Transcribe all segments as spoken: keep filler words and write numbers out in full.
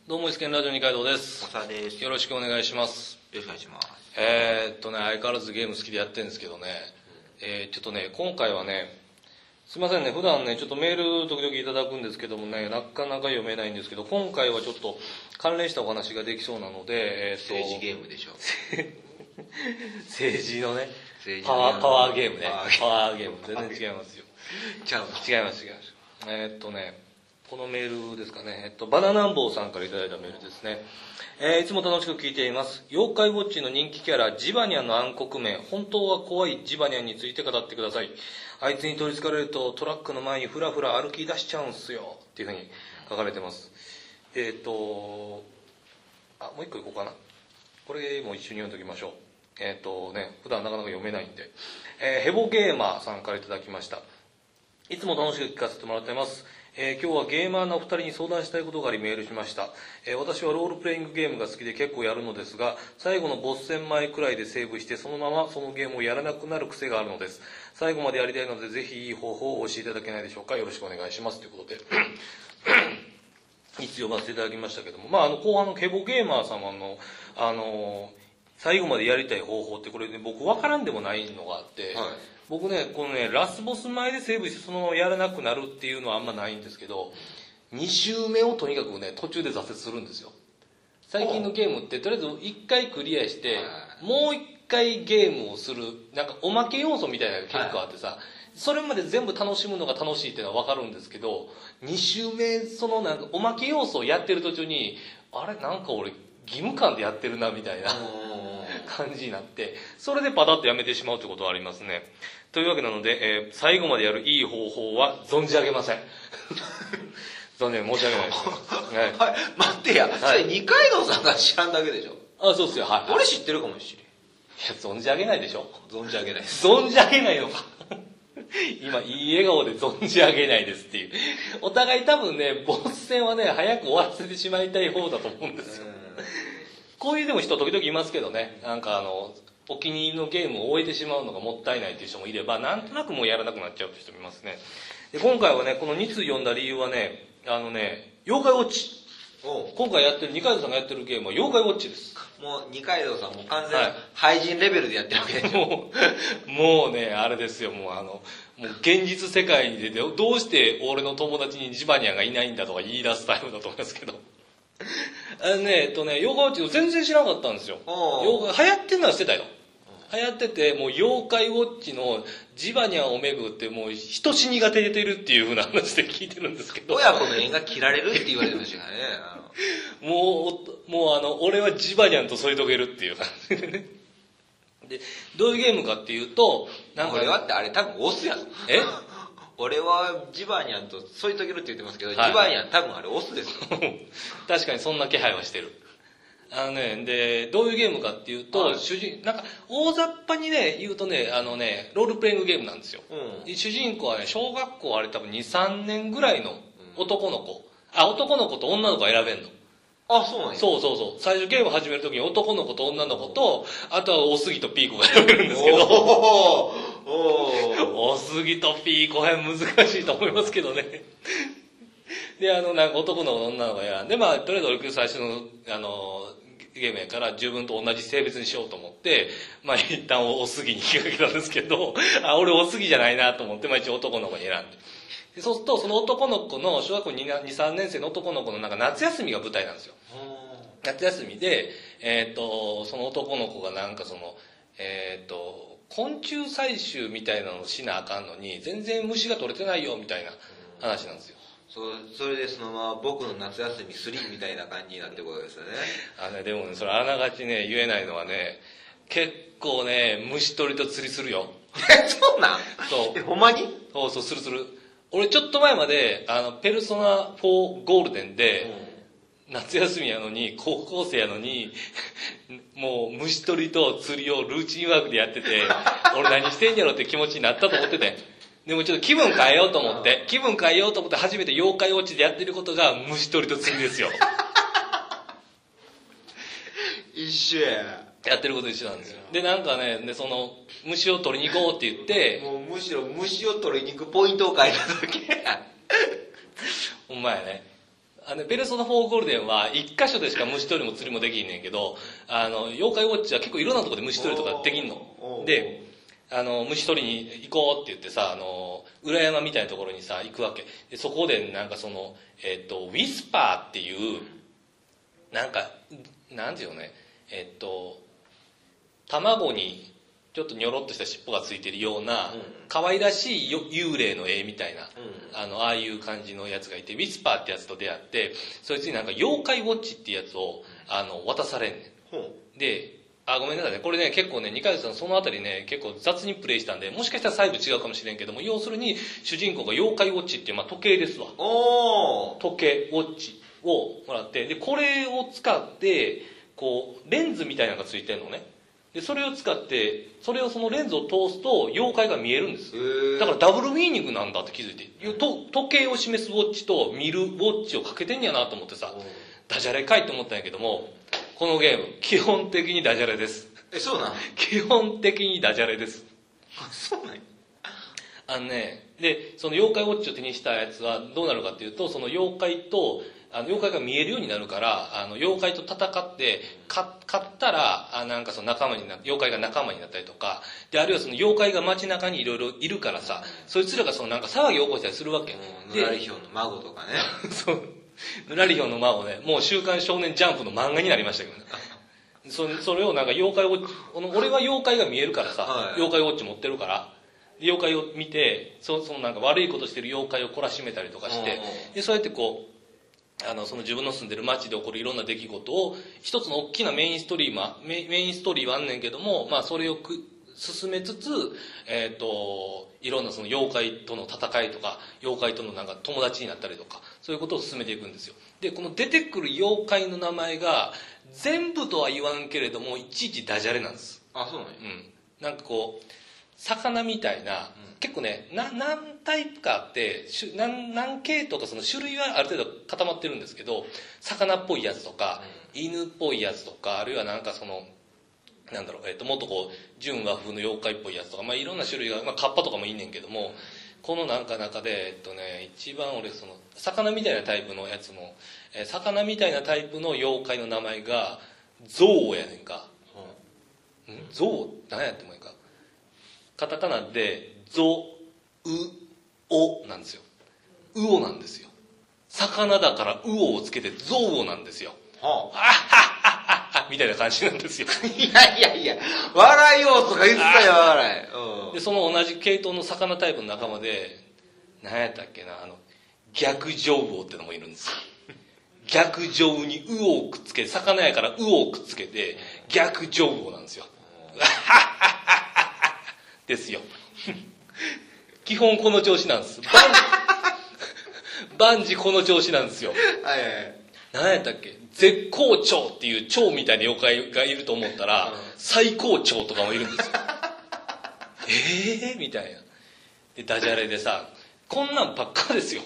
どうも、イスケンラジオ二階堂です。 おさです。 よろしくお願いします。 よろしくお願いします。 えーっとね、相変わらずゲーム好きでやってるんですけどね、えー、ちょっとね、今回はね、すいませんね、普段ね、ちょっとメール時々いただくんですけどもね、なかなか読めないんですけど、今回はちょっと関連したお話ができそうなので、えー、っと政治ゲームでしょ。 政治のね、 政治パワー、パワーゲームね。 パワーゲーム。全然違いますよ。 ちゃうの違います、違います。えー、っとね、このメールですかね。えっと、バナナンボーさんからいただいたメールですね。えー、いつも楽しく聞いています。妖怪ウォッチの人気キャラ、ジバニャンの暗黒面、本当は怖いジバニャンについて語ってください。あいつに取り憑かれるとトラックの前にふらふら歩き出しちゃうんすよ。っていうふうに書かれてます。えっと、あ、もう一個いこうかな。これも一緒に読んでおきましょう。えっとね、普段なかなか読めないんで。えー、ヘボゲーマーさんからいただきました。いつも楽しく聞かせてもらってます。えー、今日はゲーマーのお二人に相談したいことがありメールしました。えー、私はロールプレイングゲームが好きで結構やるのですが、最後のボス戦前くらいでセーブしてそのままそのゲームをやらなくなる癖があるのです。最後までやりたいのでぜひいい方法を教えていただけないでしょうか。よろしくお願いします。ということでいつ読ませていただきましたけども、まあ、あの後半のケボゲーマー様のあのー最後までやりたい方法ってこれね、僕分からんでもないのがあって、はい、僕ね、このね、ラスボス前でセーブしてそのままやらなくなるっていうのはあんまないんですけど、に周目をとにかくね、途中で挫折するんですよ。最近のゲームって、とりあえずいっかいクリアして、もういっかいゲームをする、なんかおまけ要素みたいなのが結構あってさ、それまで全部楽しむのが楽しいっていうのは分かるんですけど、に周目、そのなんかおまけ要素をやってる途中に、あれなんか俺義務感でやってるなみたいな感じになって、それでパタッとやめてしまうということはありますね。というわけなので、えー、最後までやるいい方法は存じ上げません。残念、申し訳ないです、ね。 はい。はい、待ってや、はい、それ二階堂さんが知らんだけでしょ。 あ、そうっすよ、はい。 俺知ってるかもしれん。いや、存じ上げないでしょ。 存じ上げないです。 存じ上げないのか。今、いい笑顔で存じ上げないですっていう。お互い多分ね、ボス戦はね、早く終わらせてしまいたい方だと思うんですよ。こういうでも人時々いますけどね、なんかあの、お気に入りのゲームを終えてしまうのがもったいないっていう人もいれば、なんとなくもうやらなくなっちゃうって人もいますね。で、今回はね、このに通読んだ理由はね、あのね、妖怪ウォッチ。今回やってる、二階堂さんがやってるゲームは妖怪ウォッチです。 もう二階堂さんも完全に廃人レベルでやってるわけでしょ。 もう、もうね、あれですよ、もうあの、もう現実世界でどうして俺の友達にジバニャンがいないんだとか言い出すタイプだと思いますけど。あのね、えっとね、妖怪ウォッチ全然知らなかったんですよ。妖怪、流行ってんのは知ってたよ。流行ってて、もう妖怪ウォッチのジバニャンをめぐってもう人死にが出てるっていう風な話で聞いてるんですけど。 親子の縁が切られるって言われてましたからね。 あのもう、もうあの、俺はジバニャンと添い遂げるっていう感じでね。で、どういうゲームかっていうと、 なんか。俺はってあれ多分オスやぞ。 え俺はジバニャンと添い遂げるって言ってますけど、はい、ジバニャン多分あれオスですよ。 確かにそんな気配はしてる。あのね、で、どういうゲームかっていうと、はい、主人、なんか、大雑把にね、言うとね、あのね、ロールプレイングゲームなんですよ。うん、主人公はね、小学校あれ多分に、さんねんぐらいの男の子。うん、あ、男の子と女の子が選べんの。 あ、そうなんや。 そうそうそう。最初ゲーム始めるときに男の子と女の子と、あとはおすぎとピーコが選べるんですけど。おおおすぎとピーコは難しいと思いますけどね。で、あの、なんか男の子と女の子が選んで、まあ、とりあえず俺最初の、あの、ゲームやから自分と同じ性別にしようと思って、まあ一旦おすぎに引っ掛けたんですけど、あ、俺おすぎじゃないなと思って、まあ一応男の子に選んで。でそうすると、その男の子の、小学校に、さんねん生の男の子のなんか夏休みが舞台なんですよ。夏休みで、えっと、その男の子がなんかその、えっと、昆虫採集みたいなのをしなあかんのに、全然虫が取れてないよみたいな話なんですよ。 そ, それでそのまま僕の夏休みスリーみたいな感じになってることですよね。 あのね、でもね、それあながちね、言えないのはね、結構ね、虫取りと釣りするよ。 え、そうなん？ そう。 え、ほんまに？ そうそう、するする。俺ちょっと前まで、あの、ペルソナフォーゴールデンで、うん、夏休みやのに、高校生やのに、もう虫取りと釣りをルーチンワークでやってて、俺何してんやろって気持ちになったと思ってて。でもちょっと気分変えようと思って、気分変えようと思って初めて妖怪ウォッチでやってることが虫取りと釣りですよ。 一緒や。 やってること一緒なんですよ。で、なんかね、で、その、虫を取りに行こうって言って、 もうむしろ虫を取りに行くポイントを変えただけや。 ほんまやね。 あのペルソナフォーゴールデンは一箇所でしか虫取りも釣りもできんねんけど、あの妖怪ウォッチは結構いろんなところで虫取りとかできんので、あの虫取りに行こうって言ってさ、あの裏山みたいなところにさ行くわけで、そこでなんかその、えっと、ウィスパーっていうなんかなんていうのね、えっと卵にちょっとニョロっとした尻尾がついてるような、うん、可愛らしい幽霊の絵みたいな、うん、あの、ああいう感じのやつがいて、ウィスパーってやつと出会って、そいつになんか妖怪ウォッチってやつを、あの、渡されんねん。うん、で、あ、ごめんなさいね。これね、結構ね、二階さんそのあたりね、結構雑にプレイしたんで、もしかしたら細部違うかもしれんけども、要するに、主人公が妖怪ウォッチっていう、まあ、時計ですわ。 おー。 時計、ウォッチをもらって、で、これを使って、こう、レンズみたいなのがついてるのね。で、それを使って、それをそのレンズを通すと妖怪が見えるんです。だからダブルミーニングなんだって気づいて、と時計を示すウォッチと見るウォッチをかけてんやなと思ってさ、ダジャレかいって思ったんやけども、このゲーム、基本的にダジャレです。 え、そうなん？ 基本的にダジャレです。 あ、そうなんや。 あのね、で、その妖怪ウォッチを手にしたやつはどうなるかっていうと、その妖怪と、あの妖怪が見えるようになるから、あの妖怪と戦って勝ったら、あなんかその仲間にな妖怪が仲間になったりとかで、あるいはその妖怪が街中にいろいろいるからさ、そいつらがそのなんか騒ぎを起こしたりするわけ。 ぬらりひょうの孫とかね。 そう、ぬらりひょうの孫ね、もう週刊少年ジャンプの漫画になりましたけどね。そそれをなんか妖怪ウォッチ、俺は妖怪が見えるからさ、はい、妖怪ウォッチ持ってるから、妖怪を見て、そそのなんか悪いことしてる妖怪を懲らしめたりとかして、でそうやってこう。あのその自分の住んでる街で起こるいろんな出来事を一つの大きなメインストリーマーメインストーリーはあんねんけども、まあそれをく進めつつ、えっといろんなその妖怪との戦いとか妖怪とのなんか友達になったりとかそういうことを進めていくんですよ。でこの出てくる妖怪の名前が全部とは言わんけれどもいちいちダジャレなんです。 あ、そうなんや。 うん。なんかこう魚みたいな、うん、結構ねな何タイプかあって何何系統かその種類はある程度固まってるんですけど、魚っぽいやつとか、うん、犬っぽいやつとか、あるいはなんかそのなんだろう、えっともっとこう純和風の妖怪っぽいやつとか、まあいろんな種類が、まあ、カッパとかもいいねんけども、うん、このなんか中でえっとね一番俺その魚みたいなタイプのやつの、えー、魚みたいなタイプの妖怪の名前がゾウやねんか。うん、ゾウ何やってもいいか。カタカナでゾウオなんですよ。ウオなんですよ。魚だからウオをつけてゾウオなんですよ。はあ、あはははみたいな感じなんですよ。 いやいやいや、笑いようとか言ってたよ、笑い。 うん、で、その同じ系統の魚タイプの仲間で、何やったっけな、あの、逆上ウオってのもいるんですよ。逆上にウオをくっつけて、魚やからウオをくっつけて、逆上ウオなんですよ。ですよ。基本この調子なんです。万事この調子なんですよ。 はいはいはい。 何やったっけ、絶好調っていう蝶みたいな妖怪がいると思ったら、うん、最高潮とかもいるんですよ。ええー、みたいな。でダジャレでさ、こんなんばっかですよ。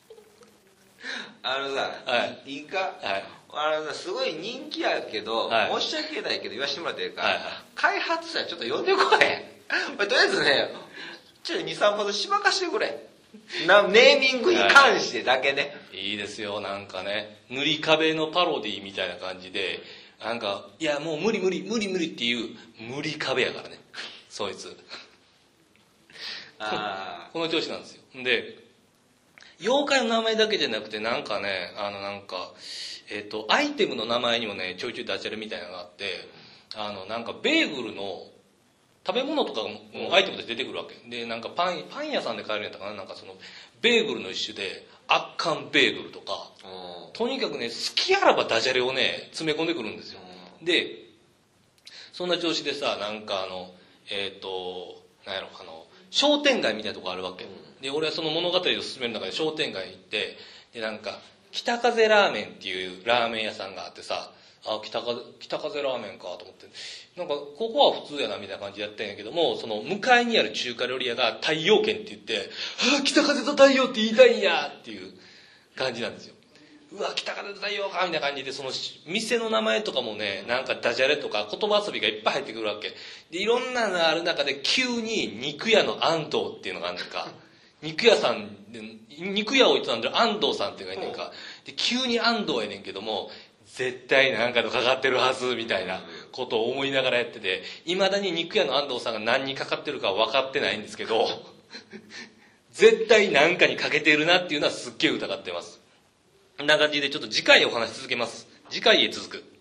あのさ、はい、いいか、はい、あのさ、すごい人気やけど、はい、申し訳ないけど言わせてもらっていいか、はいはい、開発者ちょっと呼んでこい。とりあえずね、ちょっとに、さん発しばかしてくれ。なネーミングに関してだけね、 はい、いいですよ。なんかね、塗り壁のパロディみたいな感じで、なんかいやもう無理無理無理無理っていう無理壁やからね、そいつ。あこの調子なんですよ。で妖怪の名前だけじゃなくて、なんかね、あのなんかえっとアイテムの名前にもねちょいちょいダジャレみたいなのがあって、あのなんかベーグルの食べ物とかもアイテムとして出てくるわけで、なんかパンパン屋さんで買えるんやったかな、なんかそのベーグルの一種で圧巻ベーグルとか、とにかくね好きあらばダジャレをね詰め込んでくるんですよ。でそんな調子でさ、なんかあのえっとなんやろ、あの商店街みたいなとこあるわけで、俺はその物語を進める中で商店街行って、でなんか北風ラーメンっていうラーメン屋さんがあってさ、あ、北風、北風ラーメンかと思って、なんかここは普通やなみたいな感じでやってんやけども、その向かいにある中華料理屋が太陽軒って言って、あ、北風と太陽って言いたいんやっていう感じなんですよ。うわ、北風と太陽かみたいな感じで、その店の名前とかもね、なんかダジャレとか言葉遊びがいっぱい入ってくるわけで、いろんなのがある中で急に肉屋の安藤っていうのがあるんですか。肉屋さんで、肉屋を営んでる安藤さんっていうのがいるんか。 で急に安藤やねんけども絶対なんかのかかってるはずみたいなことを思いながらやってて、いまだに肉屋の安藤さんが何にかかってるかは分かってないんですけど絶対何かにかけてるなっていうのはすっげえ疑ってます。こんな感じでちょっと次回お話し続けます。次回へ続く。